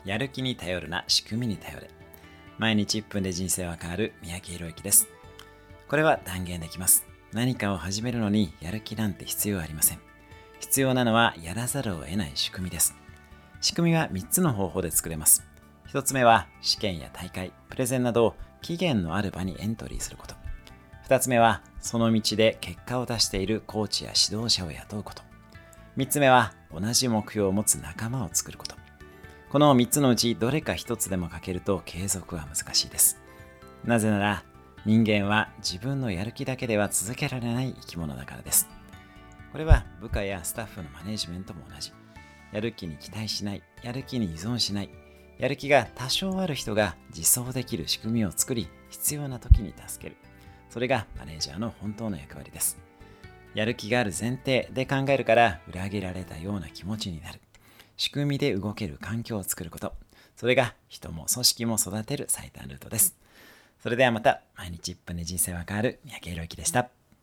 やる気に頼るな、仕組みに頼れ。毎日1分で人生は変わる三宅宏之です。これは断言できます。何かを始めるのにやる気なんて必要ありません。必要なのはやらざるを得ない仕組みです。仕組みは3つの方法で作れます。1つ目は試験や大会、プレゼンなど期限のある場にエントリーすること。2つ目はその道で結果を出しているコーチや指導者を雇うこと。3つ目は同じ目標を持つ仲間を作ること。この3つのうちどれか1つでも欠けると継続は難しいです。なぜなら人間は自分のやる気だけでは続けられない生き物だからです。これは部下やスタッフのマネジメントも同じ。やる気に期待しない、やる気に依存しない、やる気が多少ある人が自走できる仕組みを作り、必要な時に助ける。それがマネージャーの本当の役割です。やる気がある前提で考えるから裏切られたような気持ちになる。仕組みで動ける環境を作ること。それが人も組織も育てる最短ルートです。それではまた、毎日1分で人生は変わる三宅宏之でした。